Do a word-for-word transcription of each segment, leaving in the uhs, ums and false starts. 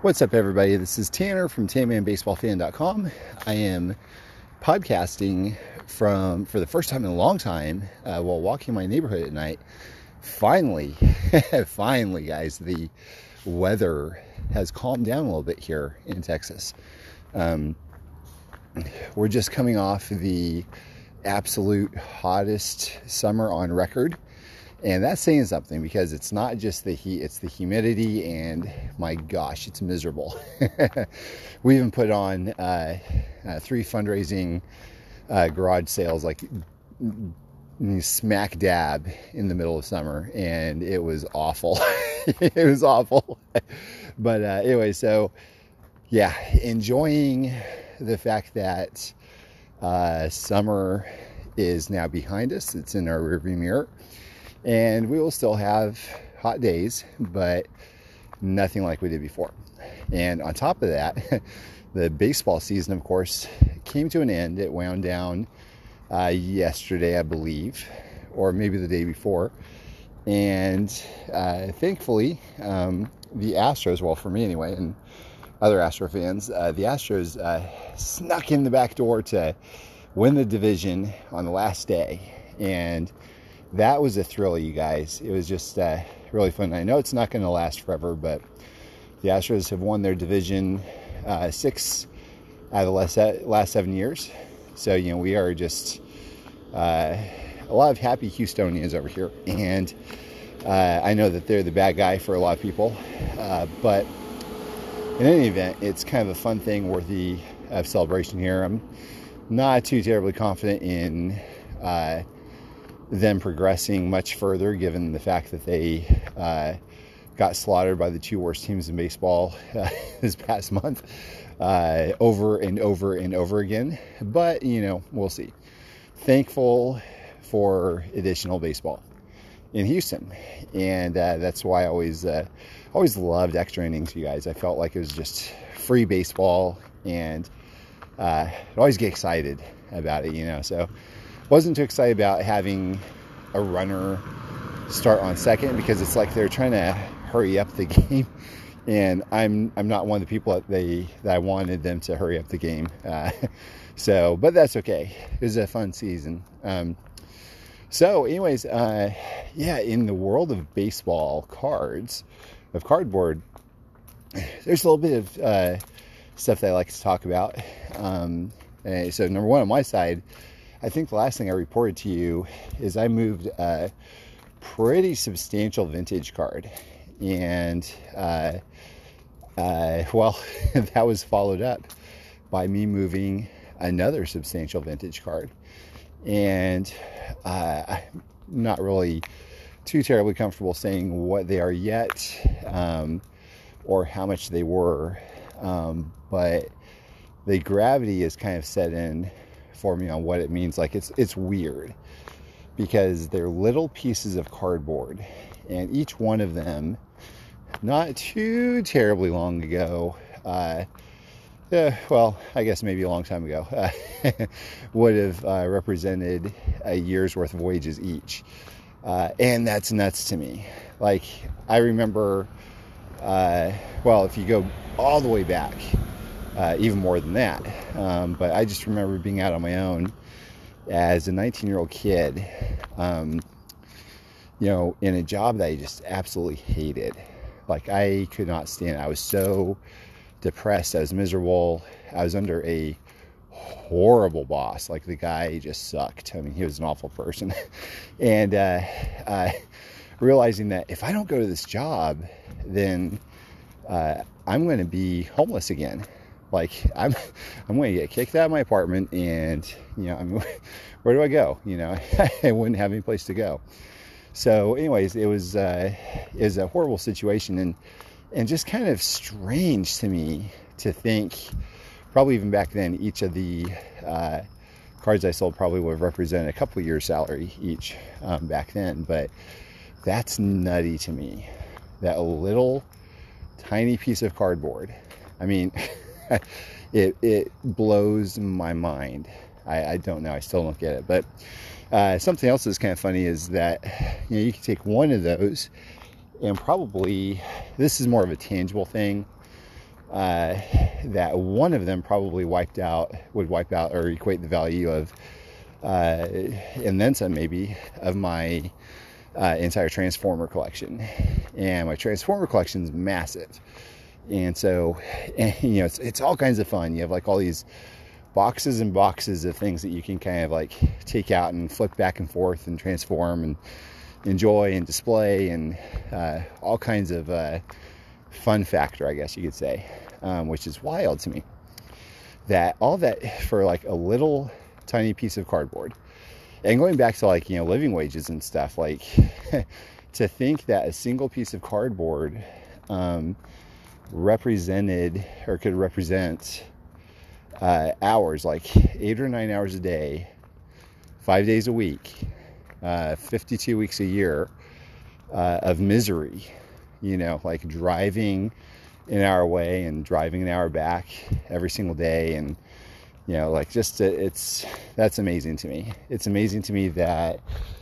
What's up, everybody? This is Tanner from tan man baseball fan dot com. I am podcasting from, for the first time in a long time, uh, while walking my neighborhood at night. Finally, finally, guys, the weather has calmed down a little bit here in Texas. Um, we're just coming off the absolute hottest summer on record. And that's saying something, because it's not just the heat, it's the humidity, and my gosh, it's miserable. We even put on uh, uh, three fundraising uh, garage sales, like smack dab in the middle of summer, and it was awful. It was awful. But uh, anyway, so yeah, enjoying the fact that uh, summer is now behind us. It's in our rearview mirror. And we will still have hot days, but nothing like we did before. And on top of that, the baseball season, of course, came to an end. It wound down uh, yesterday, I believe, or maybe the day before. And uh, thankfully, um, the Astros, well, for me anyway, and other Astro fans, uh, the Astros uh, snuck in the back door to win the division on the last day. And that was a thrill, you guys. It was just uh, really fun. I know it's not going to last forever, but the Astros have won their division uh, six out of the last, last seven years. So, you know, we are just uh, a lot of happy Houstonians over here. And uh, I know that they're the bad guy for a lot of people. Uh, but in any event, it's kind of a fun thing worthy of celebration here. I'm not too terribly confident in Uh, them progressing much further, given the fact that they uh, got slaughtered by the two worst teams in baseball uh, this past month uh, over and over and over again. But, you know, we'll see. Thankful for additional baseball in Houston. And uh, that's why I always, uh, always loved extra innings, you guys. I felt like it was just free baseball, and uh, I always get excited about it, you know. So wasn't too excited about having a runner start on second, because it's like they're trying to hurry up the game, and I'm I'm not one of the people that they that I wanted them to hurry up the game. Uh, so, but that's okay. It was a fun season. Um, so, anyways, uh, yeah, in the world of baseball cards, of cardboard, there's a little bit of uh, stuff that I like to talk about. Um, and so, number one, on my side, I think the last thing I reported to you is I moved a pretty substantial vintage card. And, uh, uh, well, that was followed up by me moving another substantial vintage card. And uh, I'm not really too terribly comfortable saying what they are yet, um, or how much they were. Um, but the gravity is kind of set in for me on what it means. Like, it's it's weird, because they're little pieces of cardboard, and each one of them, not too terribly long ago, uh, yeah, well, I guess maybe a long time ago, uh, would have uh, represented a year's worth of wages each. Uh, and that's nuts to me. Like, I remember, uh, well, if you go all the way back, Uh, even more than that. Um, but I just remember being out on my own as a nineteen-year-old kid, um, you know, in a job that I just absolutely hated. Like, I could not stand it. I was so depressed. I was miserable. I was under a horrible boss. Like, the guy just sucked. I mean, he was an awful person. And uh, uh, realizing that if I don't go to this job, then uh, I'm going to be homeless again. Like, I'm, I'm going to get kicked out of my apartment, and, you know, I'm, where do I go? You know, I wouldn't have any place to go. So, anyways, it was, uh, it was a horrible situation, and, and just kind of strange to me to think, probably even back then, each of the uh, cards I sold probably would have represented a couple of years' salary each um, back then. But that's nutty to me. That little tiny piece of cardboard. I mean, it it blows my mind. I, I don't know. I still don't get it. But uh, something else that's kind of funny is that, you know, you can take one of those and probably, this is more of a tangible thing, uh, that one of them probably wiped out, would wipe out or equate the value of, uh, and then some maybe, of my uh, entire Transformer collection. And my Transformer collection is massive. And so, and, you know, it's, it's all kinds of fun. You have like all these boxes and boxes of things that you can kind of like take out and flip back and forth and transform and enjoy and display, and uh, all kinds of uh, fun factor, I guess you could say, um, which is wild to me. That all that for like a little tiny piece of cardboard. And going back to like, you know, living wages and stuff, like to think that a single piece of cardboard um, represented or could represent uh, hours, like eight or nine hours a day, five days a week, uh, fifty-two weeks a year uh, of misery, you know, like driving an hour away and driving an hour back every single day. And, you know, like just, uh, it's, that's amazing to me. It's amazing to me that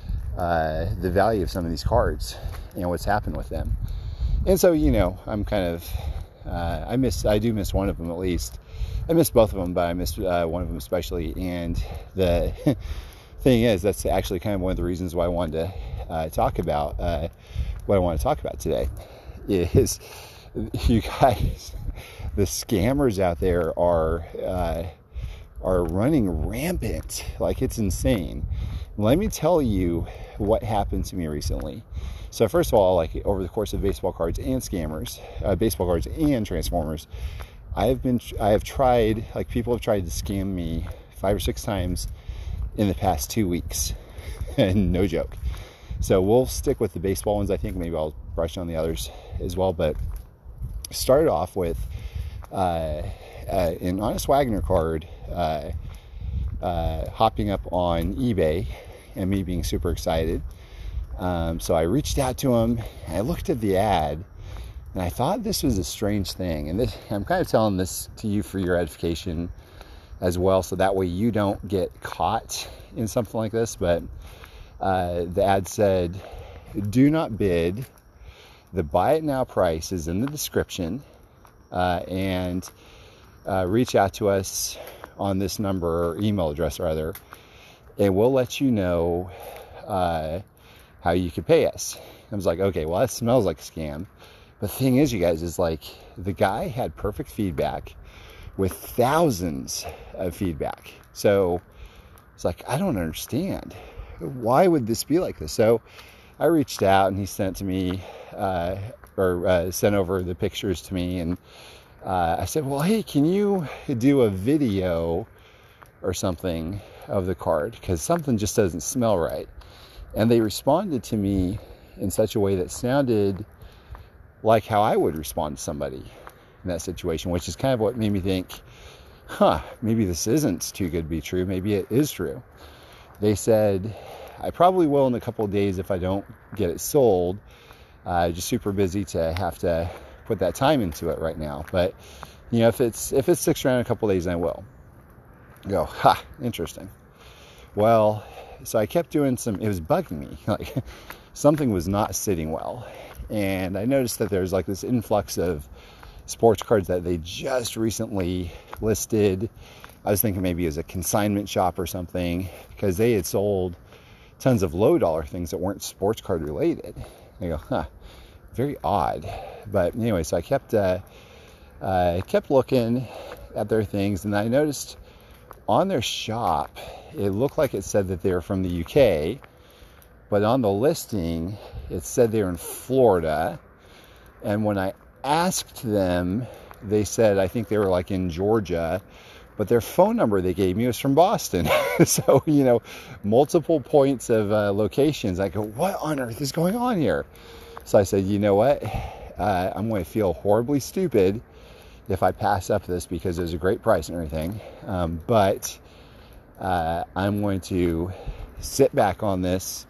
uh, the value of some of these cards and what's happened with them. And so, you know, I'm kind of, uh, I miss, I do miss one of them at least. I miss both of them, but I miss uh, one of them especially. And the thing is, that's actually kind of one of the reasons why I wanted to uh, talk about uh, what I want to talk about today is, you guys, the scammers out there are uh, are running rampant. Like, it's insane. Let me tell you what happened to me recently. So first of all, like over the course of baseball cards and scammers, uh, baseball cards and Transformers, I have been, I have tried, like people have tried to scam me five or six times in the past two weeks. And no joke. So we'll stick with the baseball ones. I think maybe I'll brush on the others as well. But started off with uh, uh, an Honest Wagner card uh, uh, hopping up on eBay and me being super excited. Um, so I reached out to him and I looked at the ad. And I thought this was a strange thing. And this, I'm kind of telling this to you for your edification as well, so that way you don't get caught in something like this. But uh, the ad said, do not bid. The buy it now price is in the description. Uh, and uh, reach out to us on this number, or email address rather, and we'll let you know uh, how you can pay us. I was like, okay, well, that smells like a scam. The thing is, you guys, is like the guy had perfect feedback with thousands of feedback. So it's like, I don't understand. Why would this be like this? So I reached out and he sent to me, uh, or uh, sent over the pictures to me. And uh, I said, well, hey, can you do a video or something of the card? Because something just doesn't smell right. And they responded to me in such a way that sounded like how I would respond to somebody in that situation, which is kind of what made me think, huh, maybe this isn't too good to be true. Maybe it is true. They said, I probably will in a couple of days if I don't get it sold. Uh, just super busy to have to put that time into it right now. But, you know, if it's, if it sticks around a couple of days, I will. I go, ha, interesting. Well, so I kept doing some, it was bugging me. Like, something was not sitting well. And I noticed that there's like this influx of sports cards that they just recently listed. I was thinking maybe it was a consignment shop or something, because they had sold tons of low dollar things that weren't sports card related. I go, huh, very odd. But anyway, so I kept, uh, uh, kept looking at their things, and I noticed on their shop, it looked like it said that they were from the U K. But on the listing, it said they were in Florida. And when I asked them, they said, I think they were like in Georgia. But their phone number they gave me was from Boston. So, you know, multiple points of uh, locations. I go, what on earth is going on here? So I said, you know what? Uh, I'm going to feel horribly stupid if I pass up this, because it was a great price and everything. Um, but uh, I'm going to sit back on this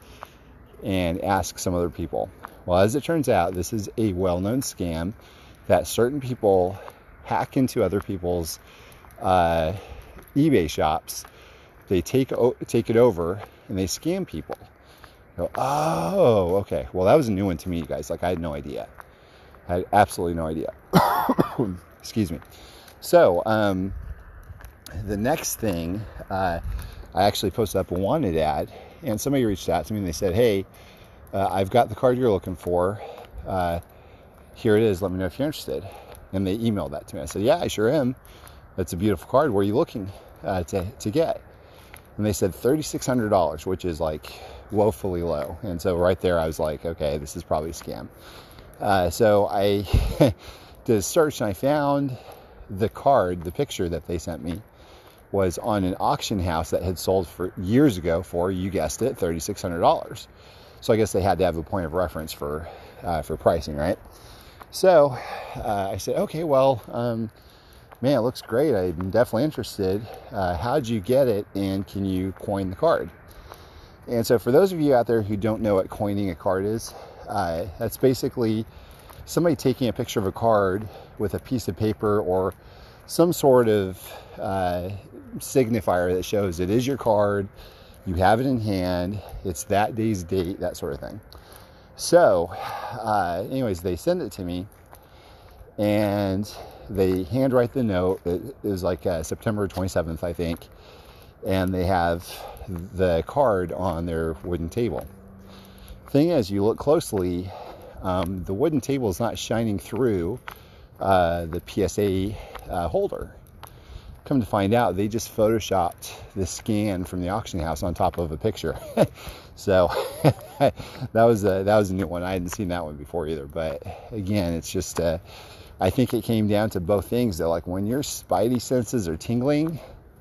and ask some other people. Well, as it turns out, this is a well-known scam that certain people hack into other people's uh, eBay shops. They take take it over and they scam people. Go, oh, okay. Well, that was a new one to me, guys. Like, I had no idea. I had absolutely no idea. Excuse me. So, um, the next thing, uh, I actually posted up a wanted ad, and somebody reached out to me and they said, hey, uh, I've got the card you're looking for. Uh, here it is. Let me know if you're interested. And they emailed that to me. I said, yeah, I sure am. That's a beautiful card. Where are you looking uh, to, to get? And they said three thousand six hundred dollars, which is like woefully low. And so right there, I was like, okay, this is probably a scam. Uh, so I did a search and I found the card, the picture that they sent me was on an auction house that had sold for years ago for, you guessed it, three thousand six hundred dollars. So I guess they had to have a point of reference for uh, for pricing, right? So uh, I said, okay, well, um, man, it looks great. I'm definitely interested. Uh, how'd you get it, and can you coin the card? And so for those of you out there who don't know what coining a card is, uh, that's basically somebody taking a picture of a card with a piece of paper or some sort of uh, signifier that shows it is your card, you have it in hand, it's that day's date, that sort of thing. So, uh, anyways, they send it to me, and they handwrite the note. It, it was like uh, September twenty-seventh, I think, and they have the card on their wooden table. Thing is, you look closely, um, the wooden table is not shining through uh, the P S A uh, holder. Come to find out, they just photoshopped the scan from the auction house on top of a picture. So that was a, that was a new one. I hadn't seen that one before either. But again, it's just uh, I think it came down to both things. Though, like when your spidey senses are tingling,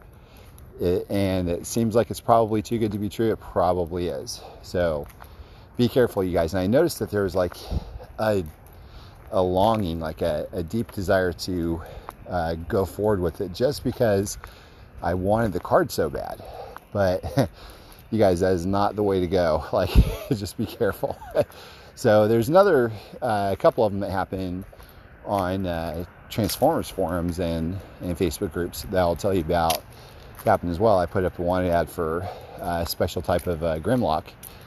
it, and it seems like it's probably too good to be true, it probably is. So be careful, you guys. And I noticed that there was like a a longing, like a, a deep desire to uh, go forward with it, just because I wanted the card so bad. But you guys, that is not the way to go. Like, just be careful. So there's another, uh, a couple of them that happen on uh, Transformers forums and, and Facebook groups that I'll tell you about happen as well. I put up a wanted ad for a special type of uh, Grimlock,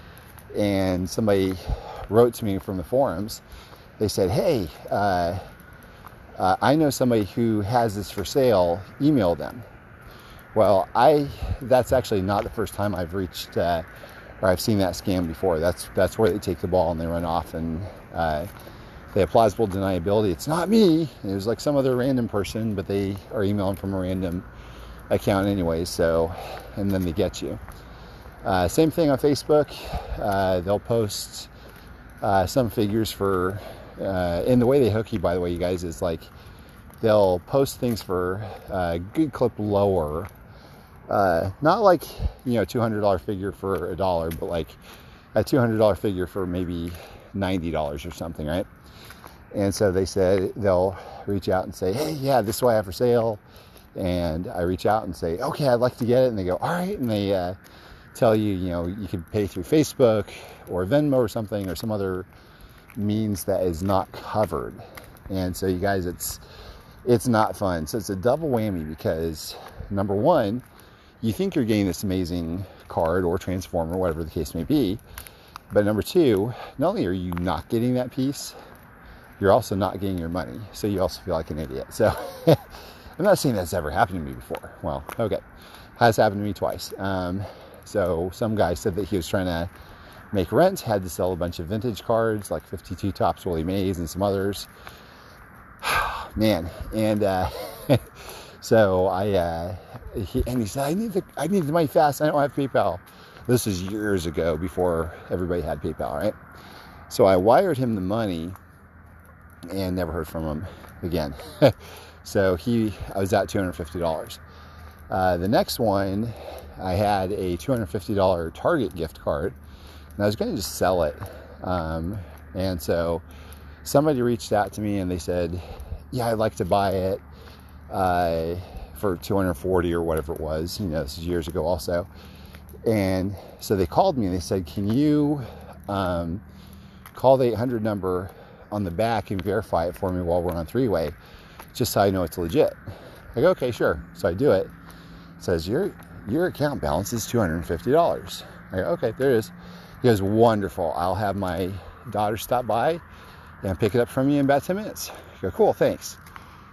and somebody wrote to me from the forums. They said, hey, uh, uh, I know somebody who has this for sale, email them. Well, I that's actually not the first time I've reached uh, or I've seen that scam before. That's that's where they take the ball and they run off, and uh, they have plausible deniability. It's not me. It was like some other random person, but they are emailing from a random account anyway. So, and then they get you. Uh, same thing on Facebook. Uh, they'll post uh, some figures for, uh, and the way they hook you, by the way, you guys, is like they'll post things for a good clip lower. Uh, not like, you know, two hundred dollars figure for a dollar, but like a two hundred dollars figure for maybe ninety dollars or something, right? And so they said they'll reach out and say, hey, yeah, this is what I have for sale. And I reach out and say, okay, I'd like to get it. And they go, all right. And they uh, tell you, you know, you could pay through Facebook or Venmo or something, or some other means that is not covered. And so you guys, it's it's not fun. So it's a double whammy, because number one, you think you're getting this amazing card or transformer, whatever the case may be. But number two, not only are you not getting that piece, you're also not getting your money. So you also feel like an idiot. So I'm not saying that's ever happened to me before. Well, okay. Has happened to me twice. Um, so some guy said that he was trying to make rent, had to sell a bunch of vintage cards, like fifty-two Topps Willie Mays and some others. Man. And, uh, so I, uh, he, and he said, I need the, I need the money fast. I don't have PayPal. This is years ago, before everybody had PayPal, right? So I wired him the money and never heard from him again. So he, I was at two hundred fifty dollars. Uh, the next one, I had a two hundred fifty dollars Target gift card, and I was going to just sell it. Um, and so somebody reached out to me and they said, yeah, I'd like to buy it uh, for two hundred forty dollars or whatever it was. You know, this is years ago also. And so they called me and they said, can you um, call the eight hundred number on the back and verify it for me while we're on three-way, just so I know it's legit. I go, okay, sure. So I do it. It says, your your account balance is two hundred fifty dollars. I go, okay, there it is. He goes, wonderful. I'll have my daughter stop by and pick it up from you in about ten minutes. I go, cool, thanks.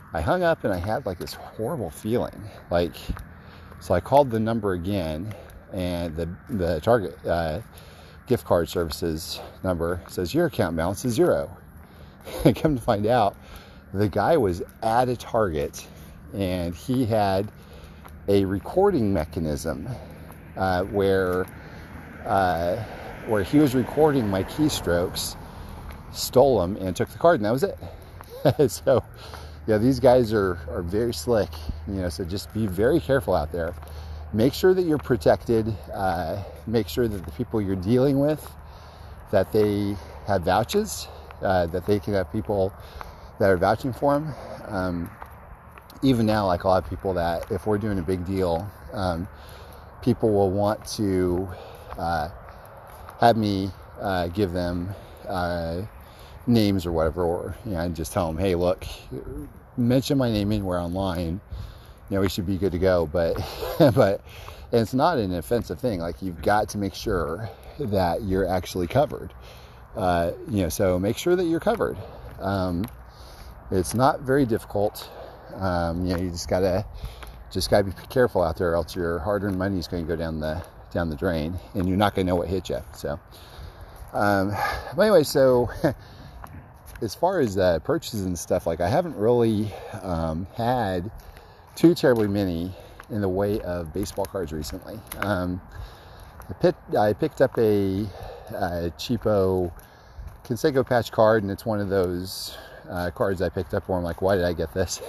I hung up and I had like this horrible feeling. Like, so I called the number again, and the the Target uh, gift card services number says your account balance is zero. I come to find out, the guy was at a Target, and he had a recording mechanism uh, where uh, where he was recording my keystrokes, stole them, and took the card, and that was it. So, yeah, these guys are, are very slick, you know, so just be very careful out there. Make sure that you're protected. Uh, make sure that the people you're dealing with, that they have vouchers, uh, that they can have people that are vouching for them. Um, even now, like a lot of people, that if we're doing a big deal, um, people will want to uh, have me uh, give them uh, names or whatever, or, you know, and just tell them, hey, look, mention my name anywhere online, you know, we should be good to go. But but and it's not an offensive thing. Like, you've got to make sure that you're actually covered. Uh, you know, so make sure that you're covered. Um, it's not very difficult. Um, you know, you just gotta just gotta be careful out there, or else your hard-earned money is going to go down the down the drain, and you're not going to know what hit you. So, um, but anyway, so. As far as uh, purchases and stuff, like, I haven't really um, had too terribly many in the way of baseball cards recently. Um, I, picked, I picked up a, a cheapo Conseco patch card, and it's one of those uh, cards I picked up where I'm like, why did I get this?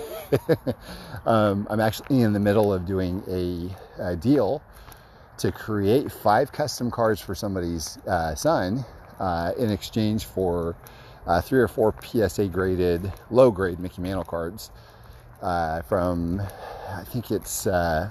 um, I'm actually in the middle of doing a, a deal to create five custom cards for somebody's uh, son uh, in exchange for Uh, three or four P S A graded, low grade Mickey Mantle cards uh, from, I think it's, uh,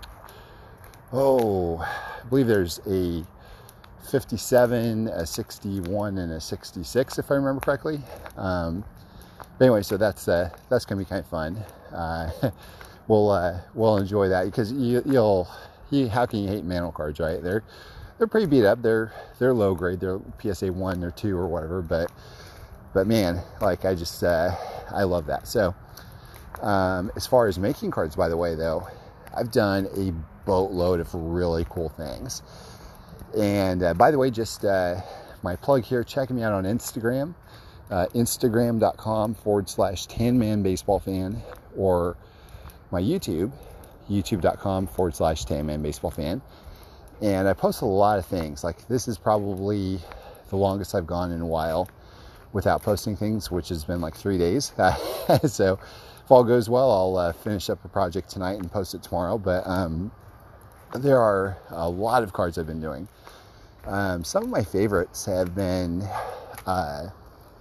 oh, I believe there's a fifty-seven, a sixty-one, and a sixty-six, if I remember correctly. Um, but anyway, so that's uh, that's gonna be kind of fun. Uh, we'll uh, we'll enjoy that, because you, you'll, you, how can you hate Mantle cards, right? They're they're pretty beat up. They're they're low grade. They're P S A one or two or whatever, but. But man, like, I just, uh, I love that. So, um, as far as making cards, by the way, though, I've done a boatload of really cool things. And uh, by the way, just uh, my plug here, check me out on Instagram, uh, instagram.com forward slash Tan Man Baseball Fan, or my YouTube, youtube.com forward slash Tan Man Baseball Fan. And I post a lot of things. Like, this is probably the longest I've gone in a while without posting things, which has been like three days. So if all goes well, I'll uh, finish up a project tonight and post it tomorrow. But um, there are a lot of cards I've been doing. Um, some of my favorites have been uh,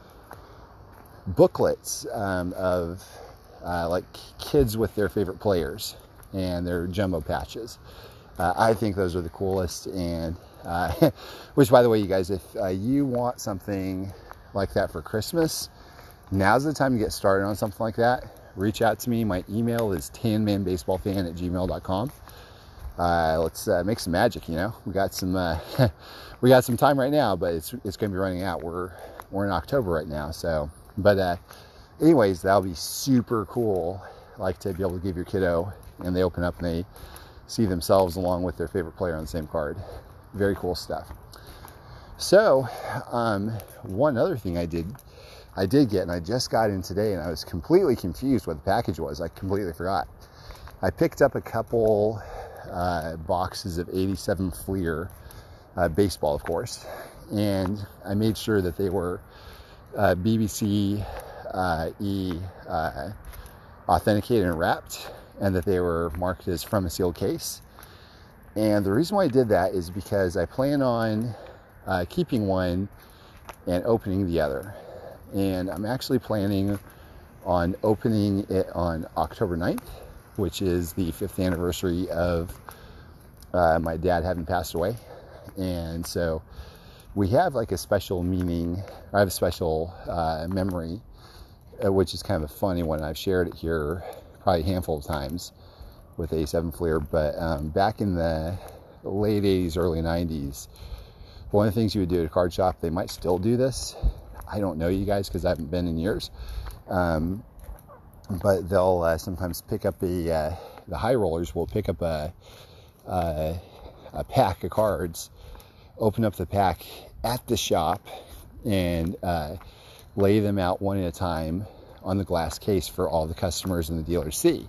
booklets um, of uh, like kids with their favorite players and their jumbo patches. Uh, I think those are the coolest. And uh, which, by the way, you guys, if uh, you want something like that for Christmas, now's the time to get started on something like that. Reach out to me. My email is tan man baseball fan at gmail dot com. Uh, let's uh, make some magic. You know, we got some uh, we got some time right now, but it's it's going to be running out. We're we're in October right now, so. But uh, anyways, that'll be super cool. Like, to be able to give your kiddo, and they open up and they see themselves along with their favorite player on the same card. Very cool stuff. So, um, one other thing I did, I did get, and I just got in today, and I was completely confused what the package was. I completely forgot. I picked up a couple uh, boxes of eighty-seven Fleer uh, baseball, of course, and I made sure that they were uh, B B C uh, E uh, authenticated and wrapped, and that they were marked as from a sealed case. And the reason why I did that is because I plan on Uh, keeping one and opening the other. And I'm actually planning on opening it on October ninth, which is the fifth anniversary of uh, my dad having passed away. And so we have like a special meaning. I have a special uh, memory, uh, which is kind of a funny one. I've shared it here probably a handful of times with eighty-seven Fleer. But um, back in the late eighties, early nineties, one of the things you would do at a card shop, they might still do this. I don't know, you guys, because I haven't been in years. Um, but they'll uh, sometimes pick up a, uh, the high rollers will pick up a, a, a pack of cards, open up the pack at the shop, and uh, lay them out one at a time on the glass case for all the customers and the dealers see.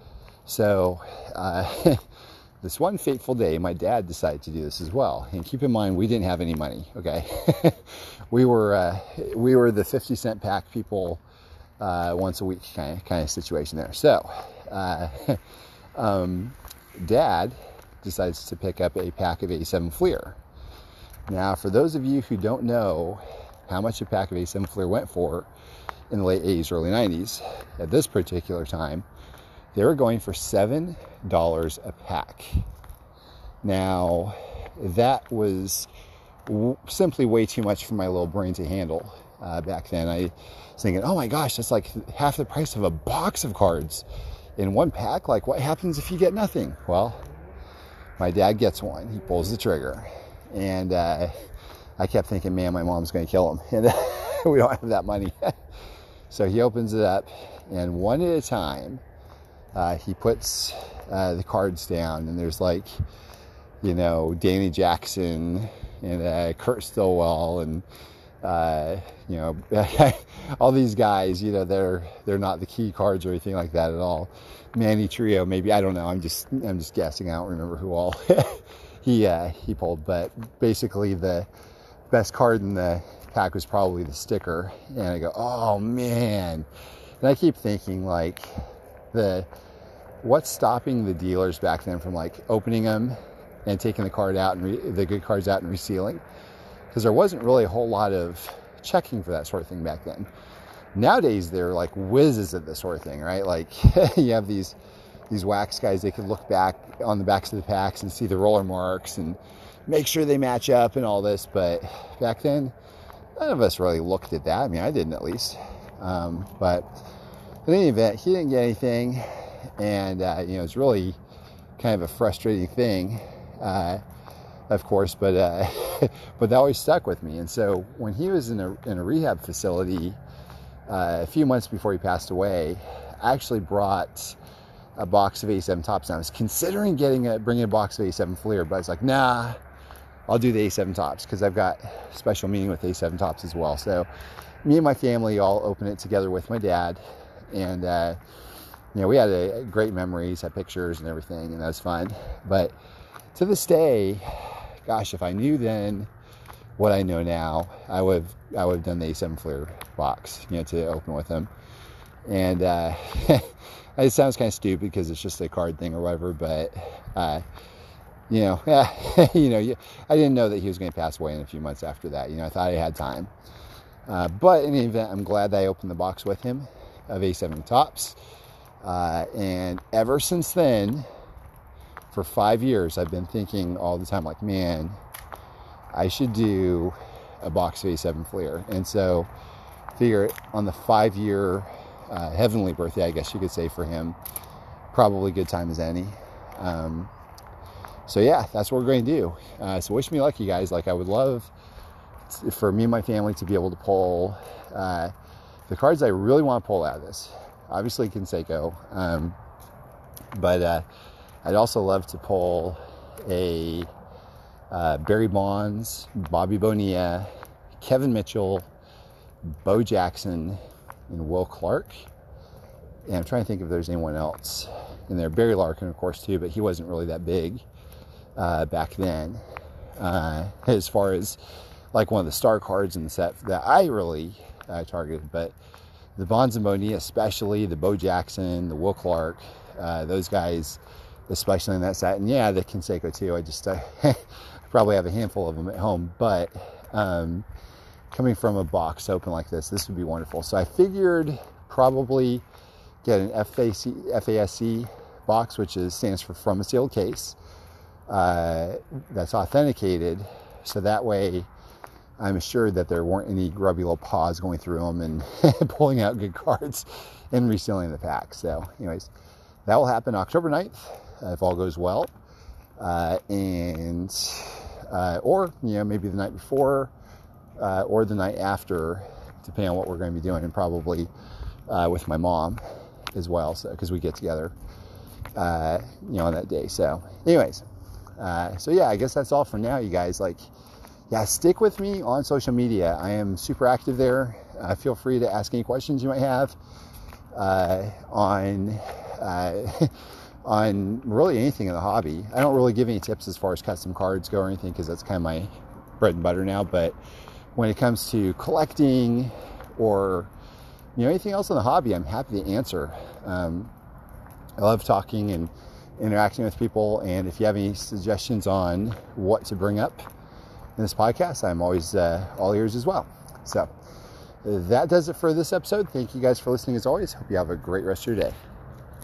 So uh, this one fateful day, my dad decided to do this as well. And keep in mind, we didn't have any money. Okay, we were uh, we were the fifty cent pack people, uh, once a week kind of kind of situation there. So, uh, um, Dad decides to pick up a pack of eighty-seven Fleer. Now, for those of you who don't know how much a pack of eighty-seven Fleer went for in the late eighties, early nineties, at this particular time, they were going for seven dollars a pack. Now, that was w- simply way too much for my little brain to handle uh, back then. I was thinking, oh my gosh, that's like half the price of a box of cards in one pack. Like, what happens if you get nothing? Well, my dad gets one. He pulls the trigger. And uh, I kept thinking, man, my mom's going to kill him. And we don't have that money. So he opens it up, and one at a time, uh, he puts uh, the cards down. And there's like, you know, Danny Jackson and uh, Kurt Stillwell and, uh, you know, all these guys, you know, they're they're not the key cards or anything like that at all. Manny Trio, maybe, I don't know. I'm just I'm just guessing. I don't remember who all he uh, he pulled, but basically the best card in the pack was probably the sticker. And I go, oh man! And I keep thinking, like, the what's stopping the dealers back then from like opening them and taking the card out and re- the good cards out and resealing? Because there wasn't really a whole lot of checking for that sort of thing back then. Nowadays, they're like whizzes at this sort of thing, right? Like you have these these wax guys, they can look back on the backs of the packs and see the roller marks and make sure they match up and all this. But back then, none of us really looked at that. I mean, I didn't at least. Um, but in any event, he didn't get anything. And, uh, you know, it's really kind of a frustrating thing, uh, of course, but uh, but that always stuck with me. And so when he was in a, in a rehab facility uh, a few months before he passed away, I actually brought a box of eighty-seven Tops. And I was considering getting a, bringing a box of eighty-seven Fleer, but I was like, nah, I'll do the eighty-seven Tops because I've got a special meaning with eighty-seven Tops as well. So me and my family all open it together with my dad, and uh, you know, we had a, great memories, had pictures and everything, and that was fun. But to this day, gosh, if I knew then what I know now, I would have, I would have done the eighty-seven Fleer box, you know, to open with him. And uh, it sounds kind of stupid because it's just a card thing or whatever, but uh, you know, you know, I didn't know that he was going to pass away in a few months after that. You know, I thought I had time. Uh, but in any event, I'm glad that I opened the box with him of eighty-seven Tops. Uh, and ever since then, for five years, I've been thinking all the time, like, man, I should do a box of eighty-seven Fleer. And so, figure on the five-year uh, heavenly birthday, I guess you could say, for him, probably good time as any. Um, so yeah, that's what we're going to do. Uh, so wish me luck, you guys. Like, I would love to, for me and my family to be able to pull uh, the cards I really want to pull out of this. Obviously, Canseco, um, but uh, I'd also love to pull a uh, Barry Bonds, Bobby Bonilla, Kevin Mitchell, Bo Jackson, and Will Clark. And I'm trying to think if there's anyone else in there. Barry Larkin, of course, too, but he wasn't really that big uh, back then. Uh, as far as like one of the star cards in the set that I really uh, targeted, but the Bonds and Bonilla, especially the Bo Jackson, the Will Clark, uh, those guys, especially in that set, and yeah, the Canseco too. I just uh, probably have a handful of them at home, but um, coming from a box open like this, this would be wonderful. So I figured probably get an F A C, F A S C box, which is stands for from a sealed case, uh, that's authenticated, so that way I'm assured that there weren't any grubby little paws going through them and pulling out good cards and resealing the pack. So anyways, that will happen October ninth, uh, if all goes well. Uh, and, uh, or, you know, maybe the night before uh, or the night after, depending on what we're going to be doing, and probably uh, with my mom. as well. So, because we get together, uh, you know, on that day. So anyways, uh, so yeah, I guess that's all for now, you guys. Like, yeah, stick with me on social media. I am super active there. Uh, feel free to ask any questions you might have uh, on uh, on really anything in the hobby. I don't really give any tips as far as custom cards go or anything, because that's kind of my bread and butter now. But when it comes to collecting or, you know, anything else in the hobby, I'm happy to answer. Um, I love talking and interacting with people. And if you have any suggestions on what to bring up in this podcast, I'm always uh, all ears as well. So that does it for this episode. Thank you guys for listening as always. Hope you have a great rest of your day.